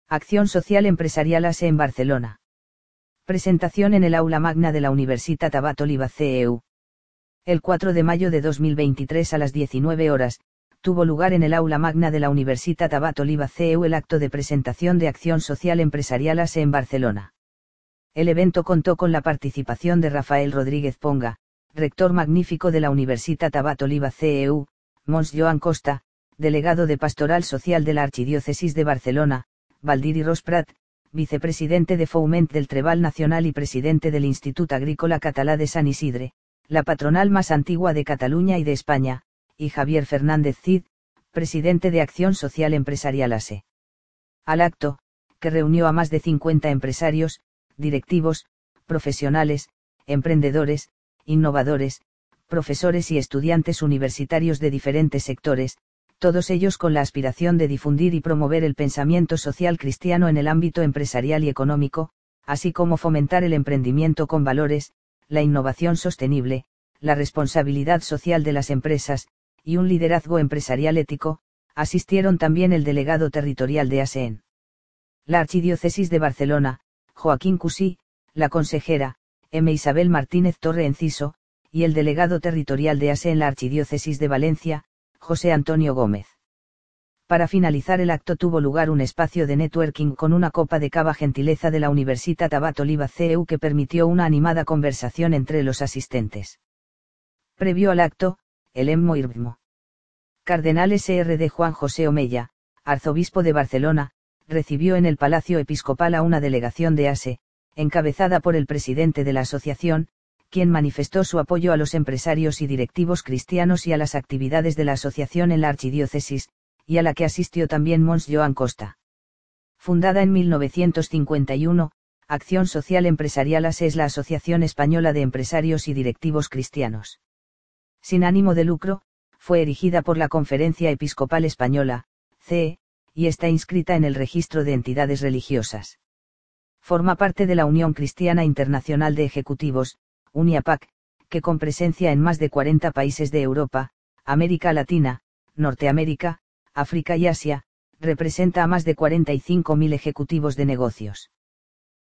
Acción Social Empresarial ASE en Barcelona. Presentación en el aula magna de la Universitat Abat Oliba CEU. El 4 de mayo de 2023 a las 19 horas, tuvo lugar en el aula magna de la Universitat Abat Oliba CEU el acto de presentación de Acción Social Empresarial ASE en Barcelona. El evento contó con la participación de Rafael Rodríguez Ponga, rector magnífico de la Universitat Abat Oliba CEU, Mons Joan Costa, delegado de Pastoral Social de la Archidiócesis de Barcelona, Baldiri Rosprat, vicepresidente de Foment del Treball Nacional y presidente del Institut Agrícola Català de San Isidre, la patronal más antigua de Cataluña y de España, y Javier Fernández Cid, presidente de Acción Social Empresarial ASE. Al acto, que reunió a más de 50 empresarios, directivos, profesionales, emprendedores, innovadores, profesores y estudiantes universitarios de diferentes sectores, todos ellos con la aspiración de difundir y promover el pensamiento social cristiano en el ámbito empresarial y económico, así como fomentar el emprendimiento con valores, la innovación sostenible, la responsabilidad social de las empresas, y un liderazgo empresarial ético, asistieron también el delegado territorial de ASE en la Archidiócesis de Barcelona, Joaquín Cusí, la consejera, M. Isabel Martínez Torre Enciso, y el delegado territorial de ASE en la Archidiócesis de Valencia, José Antonio Gómez. Para finalizar el acto tuvo lugar un espacio de networking con una copa de cava gentileza de la Universitat Abat Oliba CEU que permitió una animada conversación entre los asistentes. Previo al acto, el Emmo Irbmo Cardenal SRD Juan José Omella, arzobispo de Barcelona, recibió en el Palacio Episcopal a una delegación de ASE, encabezada por el presidente de la asociación, quien manifestó su apoyo a los empresarios y directivos cristianos y a las actividades de la asociación en la archidiócesis, y a la que asistió también Mons Joan Costa. Fundada en 1951, Acción Social Empresarial ASE es la Asociación Española de Empresarios y Directivos Cristianos. Sin ánimo de lucro, fue erigida por la Conferencia Episcopal Española, CE, y está inscrita en el Registro de Entidades Religiosas. Forma parte de la Unión Cristiana Internacional de Ejecutivos, UNIAPAC, que con presencia en más de 40 países de Europa, América Latina, Norteamérica, África y Asia, representa a más de 45.000 ejecutivos de negocios.